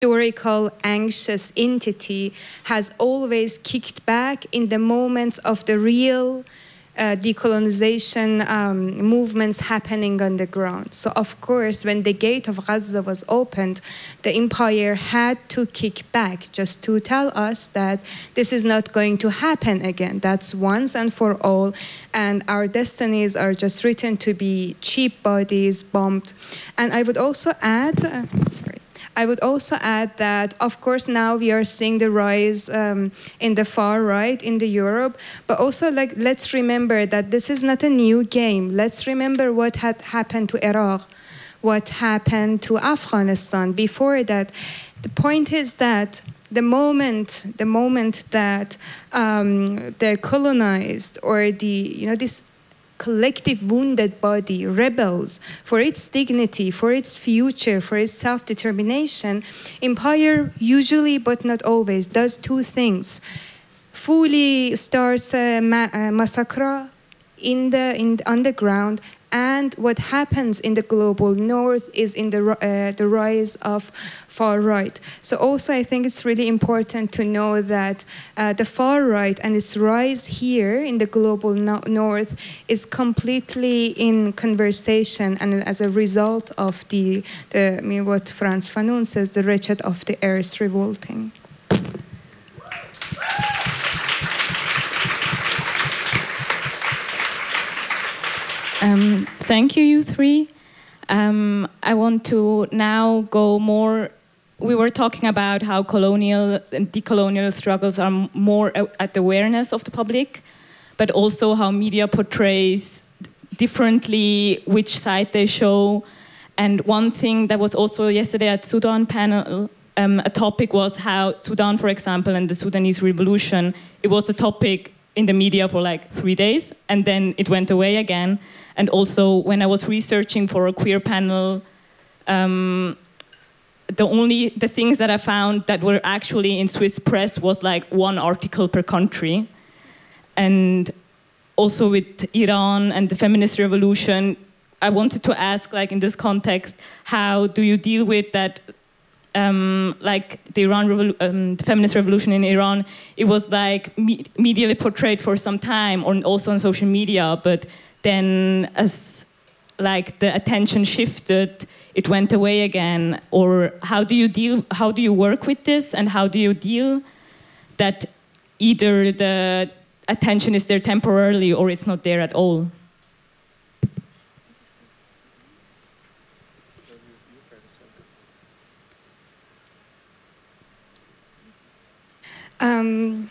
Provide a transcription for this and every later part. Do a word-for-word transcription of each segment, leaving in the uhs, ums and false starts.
historical, anxious entity has always kicked back in the moments of the real uh, decolonization um, movements happening on the ground. So of course, when the gate of Gaza was opened, the empire had to kick back just to tell us that this is not going to happen again. That's once and for all, and our destinies are just written to be cheap bodies bombed. And I would also add, uh, sorry. I would also add that, of course, now we are seeing the rise um, in the far right in the Europe, but also like let's remember that this is not a new game. Let's remember what had happened to Iraq, what happened to Afghanistan before that. The point is that the moment, the moment that um, the colonized or the, you know, this collective wounded body rebels for its dignity, for its future, for its self-determination, empire usually, but not always, does two things. Fully starts a ma uh, massacre in the, in the underground, and what happens in the global north is in the, uh, the rise of far right. So also I think it's really important to know that uh, the far right and its rise here in the global no north is completely in conversation, and as a result of the, the I mean, what Frantz Fanon says, the wretched of the earth revolting. Um, thank you, you three. Um, I want to now go more. We were talking about how colonial and decolonial struggles are more at the awareness of the public, but also how media portrays differently which side they show. And one thing that was also yesterday at Sudan panel, um, a topic was how Sudan, for example, and the Sudanese revolution, it was a topic in the media for like three days, and then it went away again. And also, when I was researching for a queer panel, um, the only the things that I found that were actually in Swiss press was like one article per country. And also with Iran and the feminist revolution, I wanted to ask, like in this context, how do you deal with that? Um, like the Iran revolu um, the feminist revolution in Iran, it was like me medially portrayed for some time, or also on social media, but then as like the attention shifted, it went away again. Or how do you deal, how do you work with this, and how do you deal that either the attention is there temporarily or it's not there at all? Um,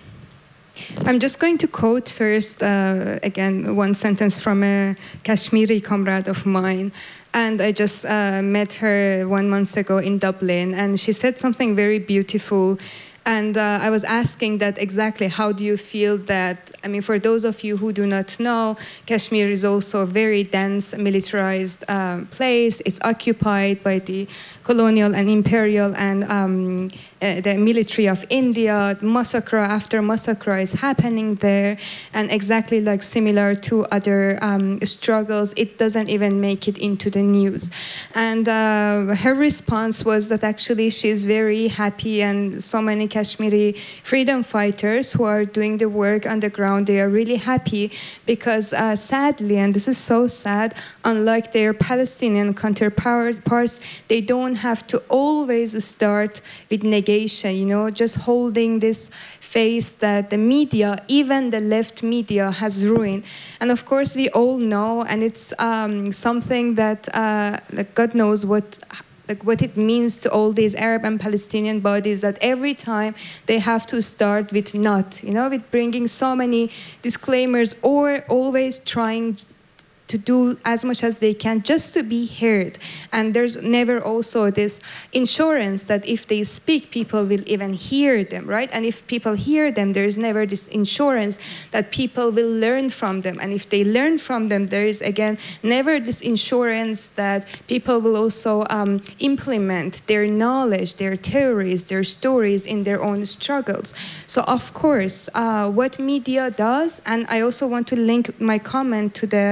I'm just going to quote first, uh, again, one sentence from a Kashmiri comrade of mine. And I just uh, met her one month ago in Dublin, and she said something very beautiful. And uh, I was asking that exactly, how do you feel that, I mean, for those of you who do not know, Kashmir is also a very dense, militarized uh, place. It's occupied by the colonial and imperial and um, uh, the military of India. Massacre after massacre is happening there, and exactly like similar to other um, struggles, it doesn't even make it into the news. And uh, her response was that actually she's very happy, and so many Kashmiri freedom fighters who are doing the work on the ground, they are really happy because uh, sadly, and this is so sad, unlike their Palestinian counterparts, they don't have to always start with negation, you know, just holding this face that the media, even the left media, has ruined. And of course, we all know, and it's um, something that uh, like God knows what like what it means to all these Arab and Palestinian bodies, that every time they have to start with not, you know, with bringing so many disclaimers, or always trying to do as much as they can just to be heard. And there's never also this insurance that if they speak, people will even hear them, right? And if people hear them, there's never this insurance that people will learn from them. And if they learn from them, there is, again, never this insurance that people will also um, implement their knowledge, their theories, their stories in their own struggles. So of course, uh, what media does, and I also want to link my comment to the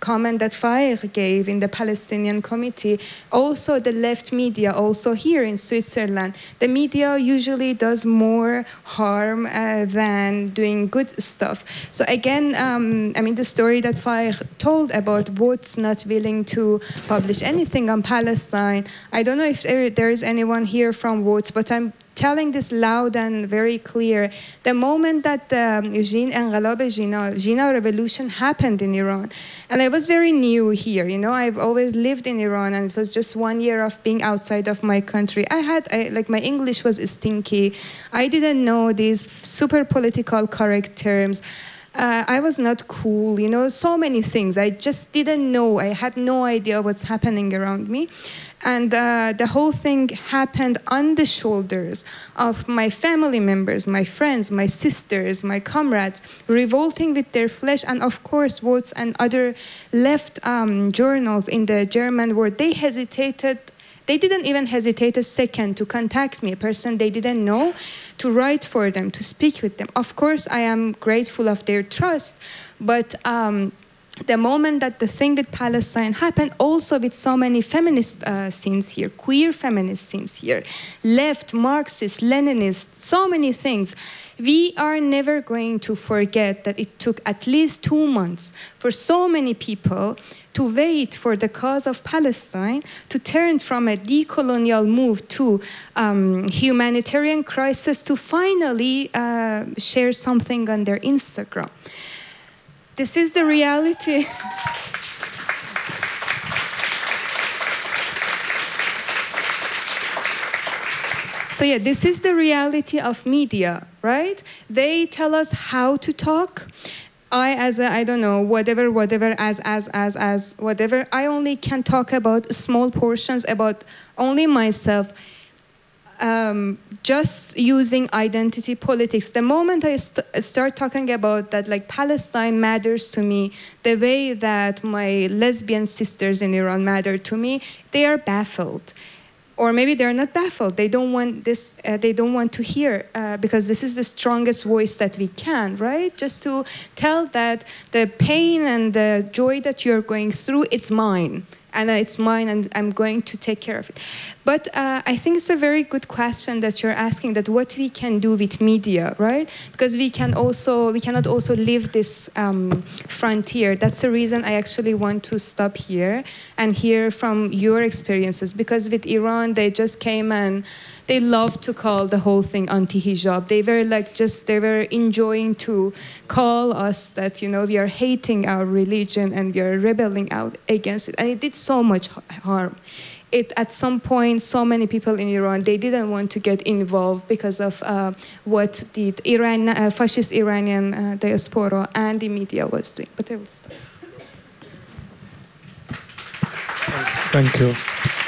comment that Faik gave in the Palestinian committee, also the left media, also here in Switzerland, the media usually does more harm uh, than doing good stuff. So again, um, I mean, the story that Faik told about Woods not willing to publish anything on Palestine, I don't know if there, there is anyone here from Woods, but I'm telling this loud and very clear. The moment that the um, Jin Enqilab Jina, Jina revolution happened in Iran, and I was very new here, you know, I've always lived in Iran, and it was just one year of being outside of my country. I had, I, like, my English was stinky. I didn't know these super political correct terms. Uh, I was not cool, you know, so many things. I just didn't know. I had no idea what's happening around me. And uh, the whole thing happened on the shoulders of my family members, my friends, my sisters, my comrades, revolting with their flesh. And of course, Woods and other left um, journals in the German world, they hesitated. They didn't even hesitate a second to contact me, a person they didn't know, to write for them, to speak with them. Of course, I am grateful of their trust, but um, the moment that the thing with Palestine happened, also with so many feminist uh, scenes here, queer feminist scenes here, left, Marxist, Leninist, so many things, we are never going to forget that it took at least two months for so many people to wait for the cause of Palestine to turn from a decolonial move to um, humanitarian crisis to finally uh, share something on their Instagram. This is the reality. So yeah, this is the reality of media, right? They tell us how to talk. I, as a, I don't know, whatever, whatever, as, as, as, as, whatever, I only can talk about small portions, about only myself, um, just using identity politics. The moment I st start talking about that, like, Palestine matters to me, the way that my lesbian sisters in Iran matter to me, they are baffled. Or maybe they're not baffled. They don't want this. Uh, they don't want to hear uh, because this is the strongest voice that we can, right? Just to tell that the pain and the joy that you're going through, it's mine. And it's mine, and I'm going to take care of it. But uh, I think it's a very good question that you're asking, that what we can do with media, right? Because we can also, we cannot also live this um, frontier. That's the reason I actually want to stop here and hear from your experiences. Because with Iran, they just came and they loved to call the whole thing anti-hijab. They were like just, they were enjoying to call us that, you know, we are hating our religion and we are rebelling out against it. And it did so much harm. It, at some point, so many people in Iran, they didn't want to get involved because of uh, what the Iran, uh, fascist Iranian uh, diaspora and the media was doing. But I will stop. Thank you.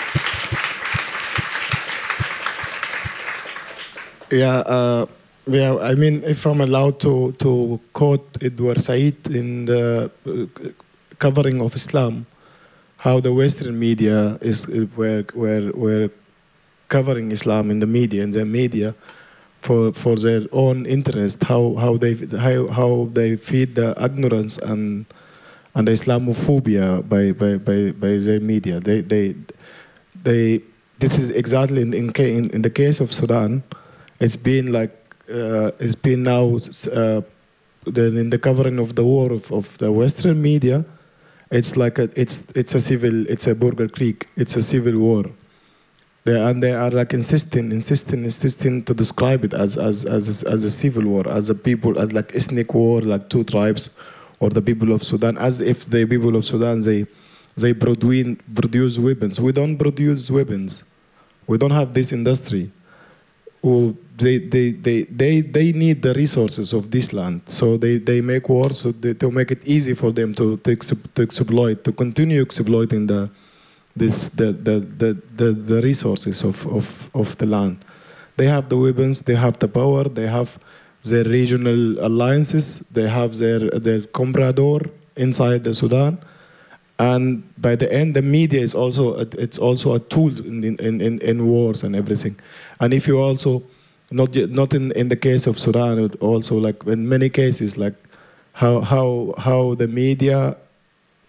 Yeah, uh, yeah. I mean, if I'm allowed to to quote Edward Said in the uh, covering of Islam, how the Western media is were were were covering Islam in the media in the media for for their own interest. How how they how how they feed the ignorance and and the Islamophobia by by by by their media. They they they. This is exactly in in, in, in the case of Sudan. It's been like uh, it's been now uh, then in the covering of the war of, of the Western media. It's like a it's it's a civil it's a Burger Creek. It's a civil war. They, and they are like insisting, insisting, insisting to describe it as as as as a civil war, as a people, as like ethnic war, like two tribes, or the people of Sudan, as if the people of Sudan they they produce produce weapons. We don't produce weapons. We don't have this industry. Well, they, they, they, they, they need the resources of this land, so they, they make war so they, to make it easy for them to, to, to exploit, to continue exploiting the, this, the, the, the, the, the resources of, of, of the land. They have the weapons, they have the power, they have their regional alliances, they have their, their comprador inside the Sudan. And by the end, the media is also a, it's also a tool in, in, in, in wars and everything. And if you also, not not in, in the case of Sudan, but also like in many cases, like how how how the media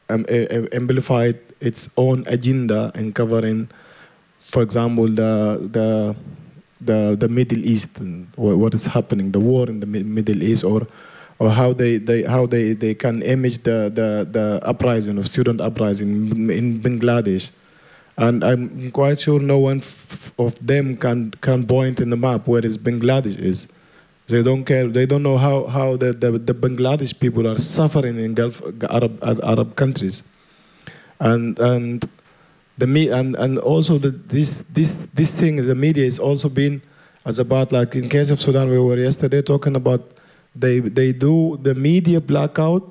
um, amplified its own agenda in covering, for example, the the the, the Middle East and what is happening, the war in the Middle East, or or how they, they how they, they can image the, the, the uprising of student uprising in Bangladesh. And I'm quite sure no one f of them can can point in the map where is Bangladesh is. They don't care. They don't know how, how the, the, the Bangladesh people are suffering in Gulf Arab Arab countries, and and the me and, and also the, this this this thing the media is also been as about, like in case of Sudan, we were yesterday talking about they they do the media blackout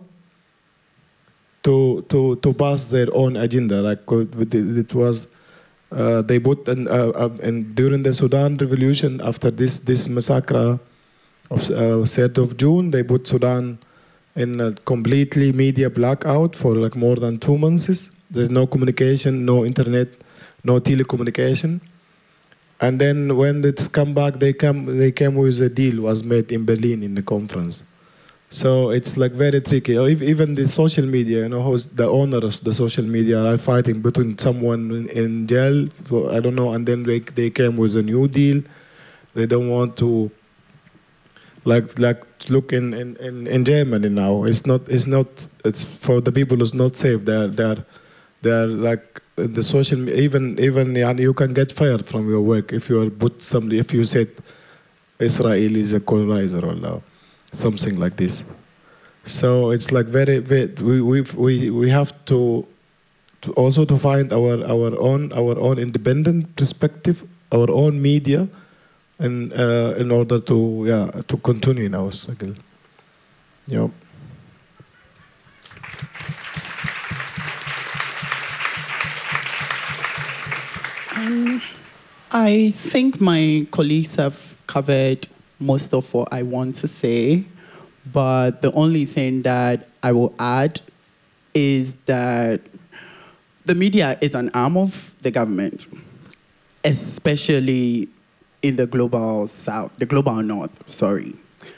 to to to pass their own agenda. Like it was uh, they put and uh, uh, and during the Sudan revolution, after this this massacre of uh, third of June, they put Sudan in a completely media blackout for like more than two months. There's no communication, no internet, no telecommunication. And then when it's come back, they come they came with a deal was made in Berlin in the conference. So it's like very tricky. Even the social media, you know, who's the owner of the social media are fighting between someone in, in jail, for, I don't know, and then they, they came with a new deal. They don't want to Like like look in, in, in Germany now. It's not it's not it's for the people who's not safe. They're they're they're like the social even even you can get fired from your work if you are put somebody if you said Israel is a colonizer or something like this. So it's like very, very we we we we have to, to also to find our our own our own independent perspective, our own media. And uh, in order to yeah to continue in our struggle, yeah. Um, I think my colleagues have covered most of what I want to say, but the only thing that I will add is that the media is an arm of the government, especially in the global south, the global north, sorry.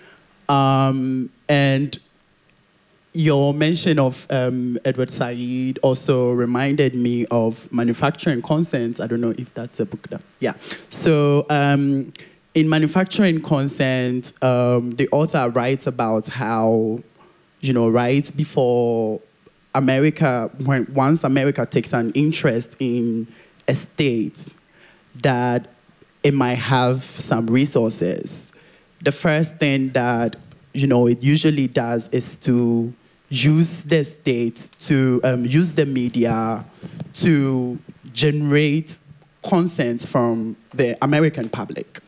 Um, and your mention of um, Edward Said also reminded me of Manufacturing Consents. I don't know if that's a book. That, yeah. So um, in Manufacturing Consents, um, the author writes about how, you know, right before America, when, once America takes an interest in a state, that it might have some resources. The first thing that, you know, it usually does is to use the state, to um, use the media to generate consent from the American public.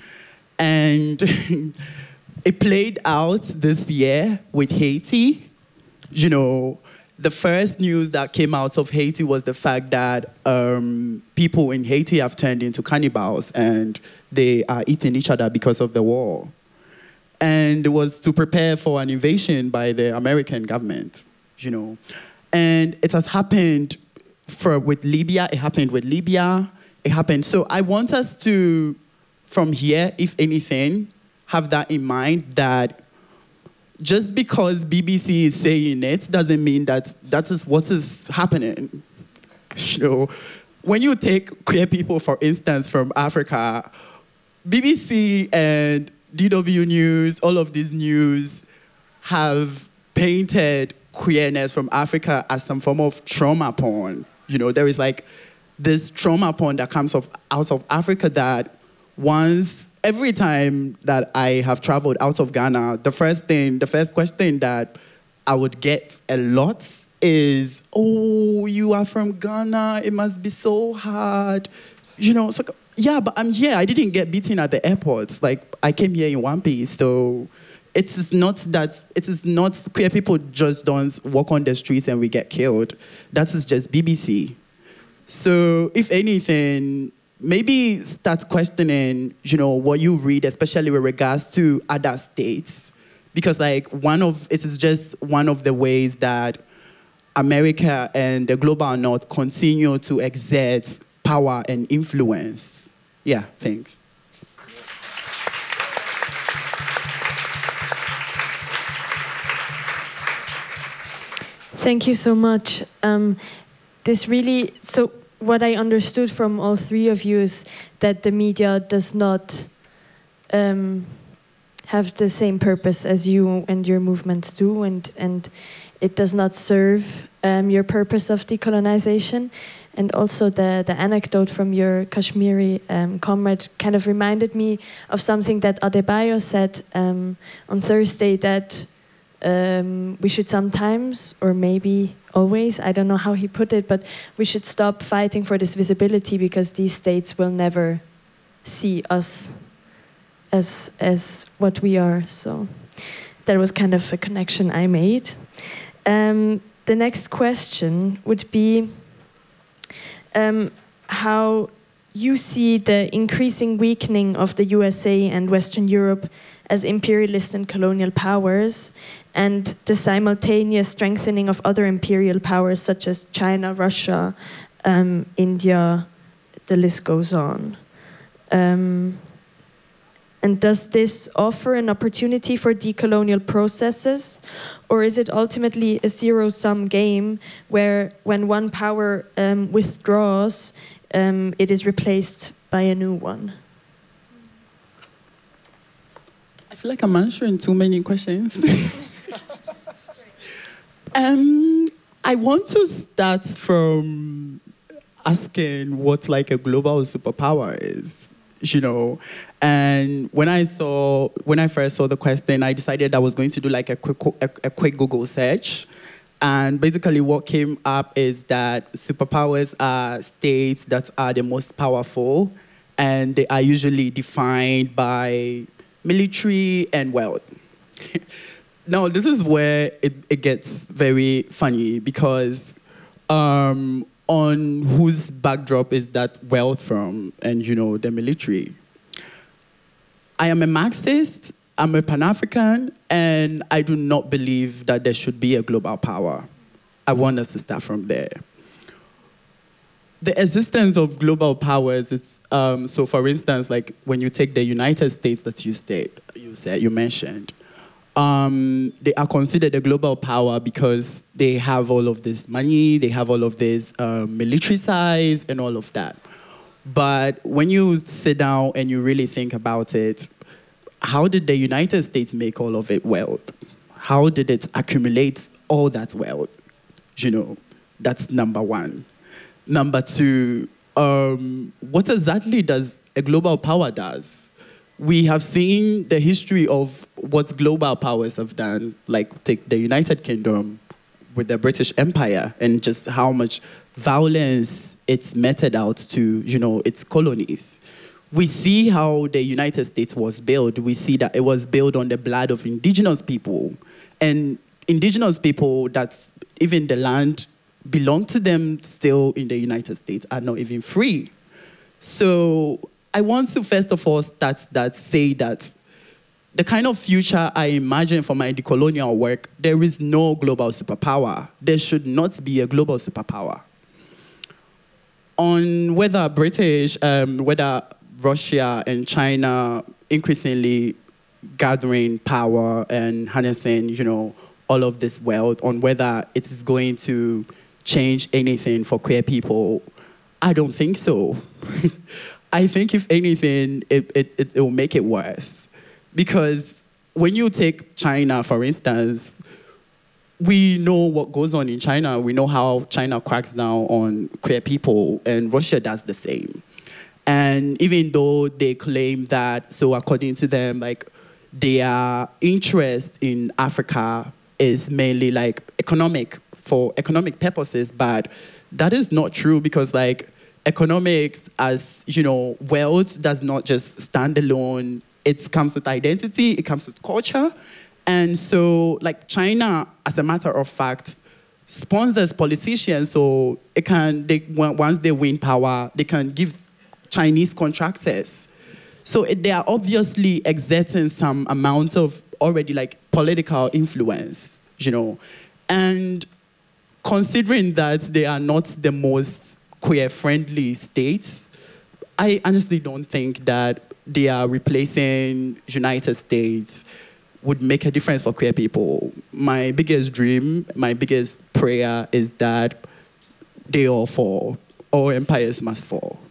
And it played out this year with Haiti. You know, the first news that came out of Haiti was the fact that um, people in Haiti have turned into cannibals and they are eating each other because of the war. And it was to prepare for an invasion by the American government, you know. And it has happened for, with Libya, it happened with Libya, it happened. So I want us to, from here, if anything, have that in mind that just because B B C is saying it doesn't mean that that is what is happening. You know, when you take queer people, for instance, from Africa, B B C and D W News, all of these news have painted queerness from Africa as some form of trauma porn. You know, there is like this trauma porn that comes of, out of Africa that once every time that I have traveled out of Ghana, the first thing, the first question that I would get a lot is, oh, you are from Ghana, it must be so hard. You know, it's like, yeah, but I'm here. I didn't get beaten at the airport. Like, I came here in one piece, so it is not that, it is not, queer people just don't walk on the streets and we get killed. That is just B B C. So, if anything, maybe start questioning, you know, what you read, especially with regards to other states. Because, like, one of, it is just one of the ways that America and the global north continue to exert power and influence. Yeah, thanks. Thank you so much. Um, this really, so what I understood from all three of you is that the media does not um, have the same purpose as you and your movements do, and, and it does not serve um, your purpose of decolonization. And also the, the anecdote from your Kashmiri um, comrade kind of reminded me of something that Adebayo said um, on Thursday, that um, we should sometimes, or maybe always, I don't know how he put it, but we should stop fighting for this visibility because these states will never see us as, as what we are. So that was kind of a connection I made. Um, the next question would be um, how you see the increasing weakening of the U S A and Western Europe as imperialist and colonial powers, and the simultaneous strengthening of other imperial powers such as China, Russia, um, India, the list goes on. Um, and does this offer an opportunity for decolonial processes, or is it ultimately a zero-sum game where when one power um, withdraws, um, it is replaced by a new one? I feel like I'm answering too many questions. um, I want to start from asking what like a global superpower is, you know. And when I saw, when I first saw the question, I decided I was going to do like a quick, a, a quick Google search. And basically what came up is that superpowers are states that are the most powerful, and they are usually defined by military and wealth. Now, this is where it, it gets very funny, because um, on whose backdrop is that wealth from? And, you know, the military. I am a Marxist, I'm a Pan-African, and I do not believe that there should be a global power. I want us to start from there. The existence of global powers is, um, so for instance, like when you take the United States that you said, you said, you mentioned, um, they are considered a global power because they have all of this money, they have all of this um, military size and all of that. But when you sit down and you really think about it, how did the United States make all of it wealth? How did it accumulate all that wealth? You know, that's number one. Number two, um, what exactly does a global power does? We have seen the history of what global powers have done, like take the United Kingdom with the British Empire and just how much violence it's meted out to, you know, its colonies. We see how the United States was built. We see that it was built on the blood of indigenous people. And indigenous people, that's even the land belong to them still in the United States, are not even free. So I want to first of all start that, say that the kind of future I imagine for my decolonial work, there is no global superpower. There should not be a global superpower. On whether British, um, whether Russia and China increasingly gathering power and harnessing, you know, all of this wealth, on whether it is going to change anything for queer people, I don't think so. I think if anything, it, it, it, it will make it worse. Because when you take China, for instance, we know what goes on in China. We know how China cracks down on queer people, and Russia does the same. And even though they claim that, so according to them, like their interest in Africa is mainly like economic, for economic purposes, but that is not true, because like economics, as you know, wealth does not just stand alone. It comes with identity, it comes with culture. And so like China, as a matter of fact, sponsors politicians, so it can, they, once they win power, they can give Chinese contractors. So it, they are obviously exerting some amount of already like political influence, you know. And considering that they are not the most queer-friendly states, I honestly don't think that they are replacing United States. would make a difference for queer people. My biggest dream, my biggest prayer is that they all fall, all empires must fall.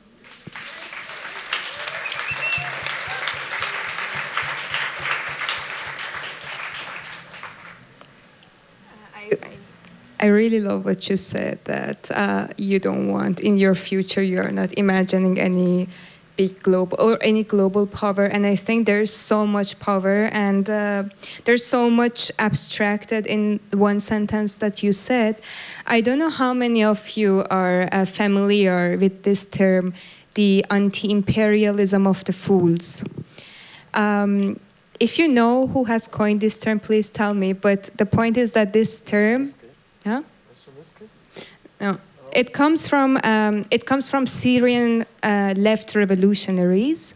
I really love what you said, that uh, you don't want, in your future, you're not imagining any big global, or any global power. And I think there's so much power, and uh, there's so much abstracted in one sentence that you said. I don't know how many of you are uh, familiar with this term, the anti-imperialism of the fools. Um, if you know who has coined this term, please tell me. But the point is that this term, huh? No, it comes from um, it comes from Syrian uh, left revolutionaries,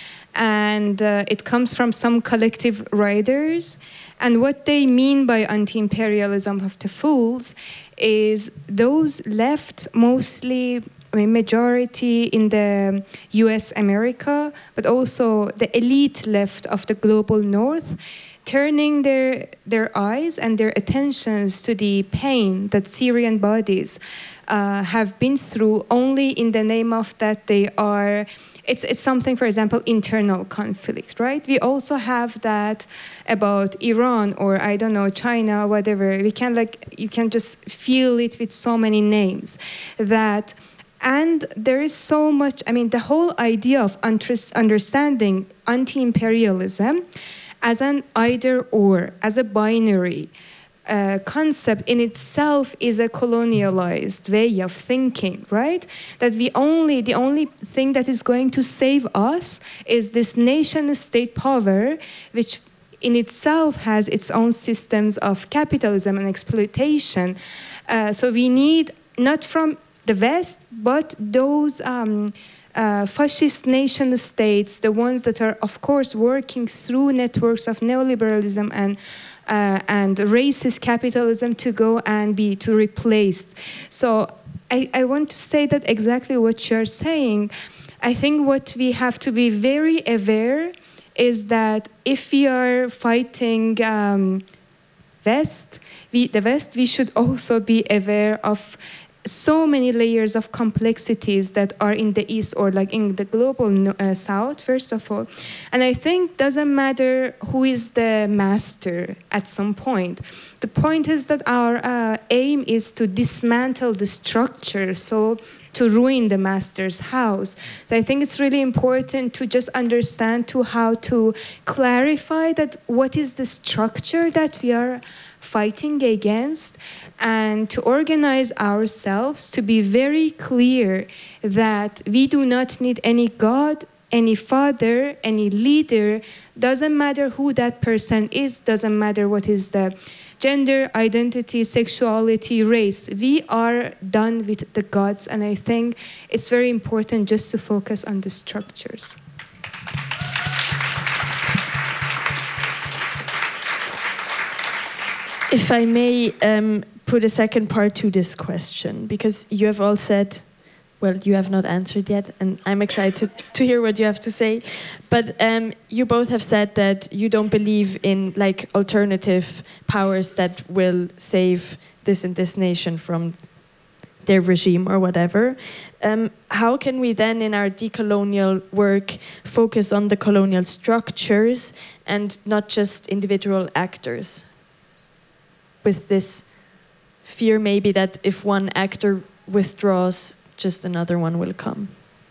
and uh, it comes from some collective writers. And what they mean by anti-imperialism of the fools is those left, mostly, I mean, majority in the U S America, but also the elite left of the global north, turning their, their eyes and their attentions to the pain that Syrian bodies uh, have been through, only in the name of that they are, it's, it's something, for example, internal conflict, right? We also have that about Iran, or I don't know, China, whatever. We can, like, you can just feel it with so many names that. And there is so much, I mean, the whole idea of understanding anti-imperialism as an either-or, as a binary uh, concept in itself is a colonialized way of thinking, right? That we only, the only thing that is going to save us is this nation-state power, which in itself has its own systems of capitalism and exploitation. Uh, so we need, not from the West, but those um, Uh, fascist nation states, the ones that are, of course, working through networks of neoliberalism and uh, and racist capitalism to go and be to replaced. So I, I want to say that exactly what you're saying. I think what we have to be very aware is that if we are fighting um, West, we, the West, we should also be aware of so many layers of complexities that are in the East, or like in the global uh, South, first of all. And I think doesn't matter who is the master at some point. The point is that our uh, aim is to dismantle the structure, so to ruin the master's house. So I think it's really important to just understand to how to clarify that what is the structure that we are fighting against, and to organize ourselves to be very clear that we do not need any God, any father, any leader. Doesn't matter who that person is, doesn't matter what is the gender, identity, sexuality, race. We are done with the gods, and I think it's very important just to focus on the structures. If I may um, put a second part to this question, because you have all said, well, you have not answered yet, and I'm excited to hear what you have to say. But um, you both have said that you don't believe in like alternative powers that will save this and this nation from their regime or whatever. Um, how can we then, in our decolonial work, focus on the colonial structures and not just individual actors? With this fear maybe that if one actor withdraws, just another one will come.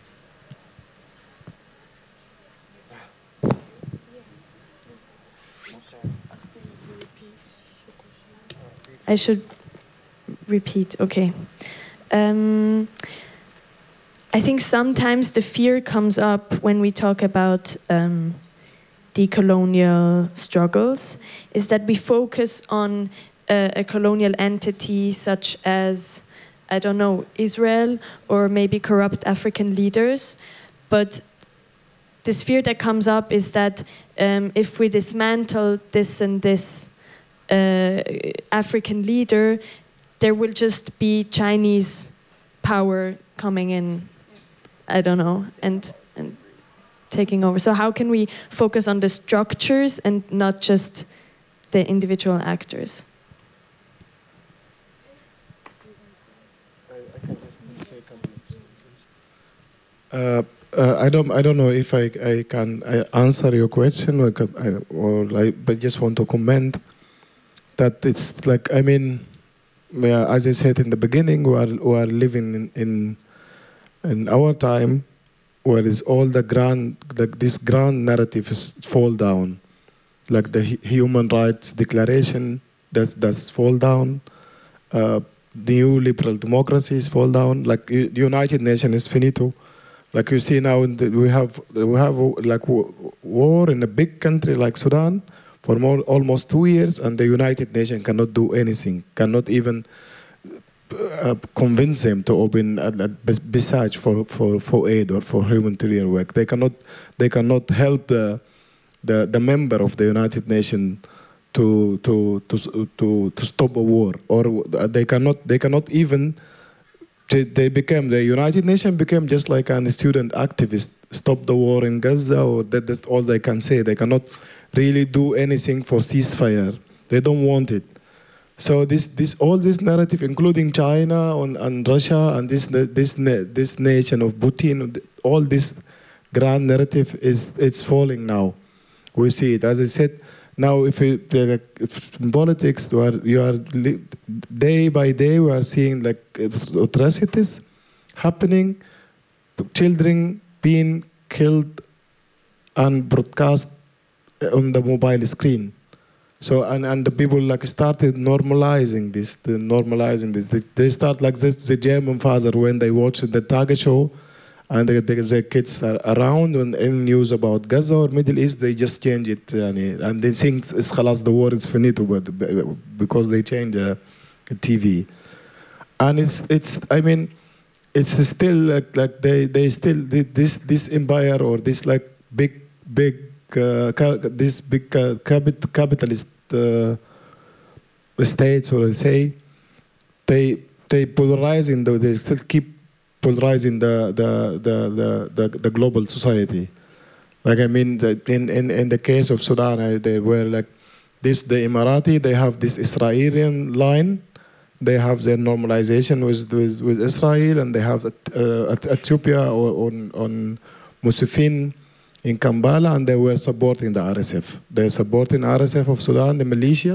I should repeat, okay. Um, I think sometimes the fear comes up when we talk about um, decolonial struggles, is that we focus on a colonial entity such as, I don't know, Israel, or maybe corrupt African leaders. But this fear that comes up is that um, if we dismantle this and this uh, African leader, there will just be Chinese power coming in. I don't know. And, and taking over. So how can we focus on the structures and not just the individual actors? Uh, uh, I don't. I don't know if I, I can I answer your question, or, or like, but just want to comment that it's like, I mean, as I said in the beginning, we are we are living in in, in our time, where is all the grand like this grand narrative is fall down, like the Human Rights Declaration that's that's fall down. Uh, new liberal democracies fall down. Like the United Nations is finito. Like you see now, in the, we have we have like war in a big country like Sudan for more, almost two years, and the United Nations cannot do anything, cannot even uh, convince them to open a, a passage for, for, for aid or for humanitarian work. They cannot they cannot help the the, the member of the United Nations to to to to to stop a war, or they cannot they cannot even. They became, the United Nations became just like a student activist, stop the war in Gaza, or that, that's all they can say. They cannot really do anything for ceasefire. They don't want it. So this, this, all this narrative, including China and, and Russia and this, this, this nation of Putin, all this grand narrative is it's falling now. We see it. As I said, now if, it, like, if in politics, you are, you are day by day we are seeing like atrocities happening, children being killed and broadcast on the mobile screen. So and, and the people like started normalizing this, the normalizing this. They, they start like this, the German father when they watch the Tage show, and the, the, the kids are around and any news about Gaza or Middle East, they just change it, and they think it's khalas, the war is finito, because they change uh, the T V. And it's it's I mean, it's still like, like they they still this this empire or this like big big uh, this big uh, capitalist uh, states, or I say, they they polarizing though they still keep polarizing the the, the the the the global society. Like I mean, the, in, in in the case of Sudan, I, they were like this the Emirati. They have this Israeli line. They have their normalization with with, with Israel, and they have uh, Ethiopia or on on Musafin in Kampala, and they were supporting the R S F. They're supporting R S F of Sudan, the militia.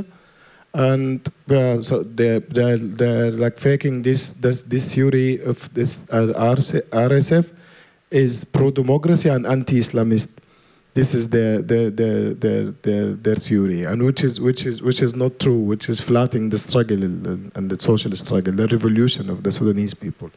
And uh, so they're, they're, they're like faking this, this, this theory of this uh, R S F is pro-democracy and anti-Islamist. This is their, their, their, their, their, their theory, and which is, which, is, which is not true, which is flattening the struggle and the social struggle, the revolution of the Sudanese people.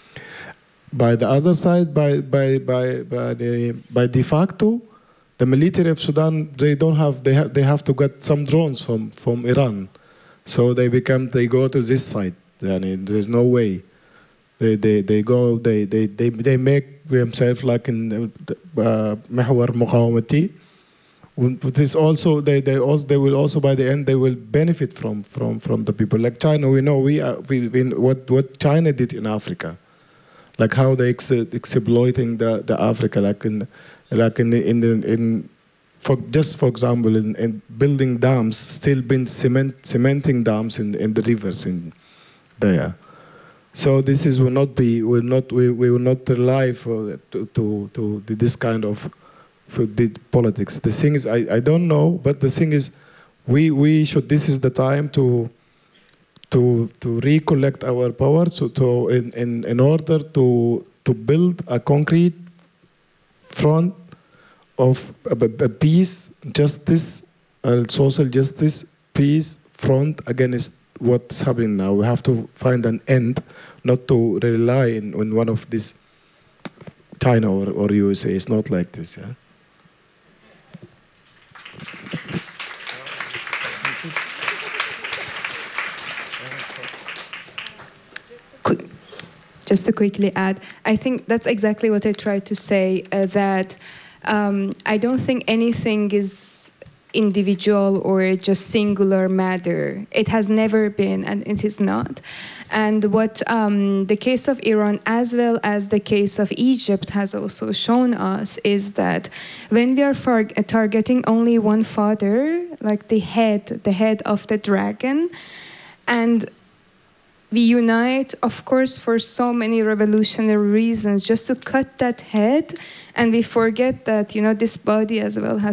By the other side, by, by, by, by, the, by de facto, the military of Sudan, they don't have, they have, they have to get some drones from, from Iran. So they become, they go to this side. I mean, there's no way. They, they, they go, they, they, they, they make themselves like in Mahwar Muqawamati. This also, they, they also, they will also by the end, they will benefit from, from, from the people. Like China, we know, we, are, we, we what, what China did in Africa. Like how they ex exploiting the, the Africa, like in, like in, in, in, in for, just for example, in, in building dams, still been cement, cementing dams in, in the rivers in there. So this is will not be, will not, we, we will not rely for to, to, to this kind of for the politics. The thing is, I, I don't know, but the thing is, we, we should, this is the time to, to, to recollect our power, so to, in, in, in order to, to build a concrete front of a, a peace, justice, uh, social justice, peace front against what's happening now. We have to find an end, not to rely in, on one of these, China or, or U S A. It's not like this, yeah? Just to quickly add, I think that's exactly what I tried to say, uh, that um, I don't think anything is individual or just singular matter. It has never been, and it is not. And what um, the case of Iran, as well as the case of Egypt, has also shown us is that when we are for, uh, targeting only one father, like the head, the head of the dragon, and we unite, of course, for so many revolutionary reasons, just to cut that head, and we forget that, you know, this body as well has